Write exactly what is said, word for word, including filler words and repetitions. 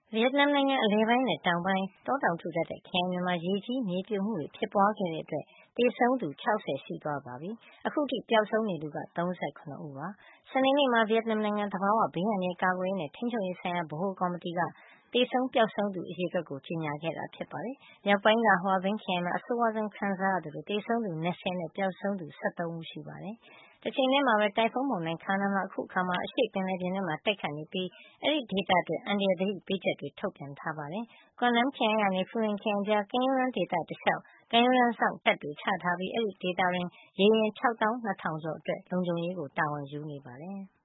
ဗီယက်နမ်နိုင်ငံအလယ်ပိုင်းနဲ့တောင်ပိုင်းတောတောင်ထူထပ်တဲ့ခရိုင်တွေမှာရေကြီးမြေပြိုမှုတွေဖြစ်ပွားခဲ့တဲ့အတွက်သေဆုံးသူ၆၀ရှိသွားပါပြီ။အခုထိပျောက်ဆုံးနေသူက၃၇ဦးပါ။စနေနေ့မှာဗီယက်နမ်နိုင်ငံသဘာဝဘေးအန္တရာယ်ကာကွယ်ရေးနဲ့ထိန်းချုပ်ရေးဆိုင်ရာဗဟိုကော်မတီကသေဆုံးပျောက်ဆုံးသူအရေအတွက်ကိုကြေညာခဲ့တာဖြစ်ပါတယ်။မြောက်ပိုင်းကဟွာဘင်းခရိုင်မှာအဆိုးဝါးဆုံးခံစားရသလိုသေဆုံးသူ၂၀နဲ့ပျောက်ဆုံးသူ၁၃ဦးရှိပါတယ်။တချိန်တည်းမှာပဲတိုင်ဖုန်းမုန်တိုင်းခါနာကအခုအခါမှာအရှေ့ပင်လယ်ပြင်ထဲမှာတိုက်ခတ်နေပြီးအဲဒီဒေသအတွက်အန္တရာယ်သတိပေးချက်တွေထုတ်ပြန်ထားပါတယ်။ Quang Nam ခရိုင်ကနေ Phu Yen ခရိုင်ကြားကမ်းရိုးတန်းဒေသတလျှောက်ကမ်းရိုးတန်းစောင့်တပ်တွေချထားပြီးအဲဒီဒေသတွင်းရေယာဉ်ခြောက်သောင်းနှစ်ထောင်ကျော်အတွက်လုံခြုံရေးကိုတာဝန်ယူနေပါတယ်။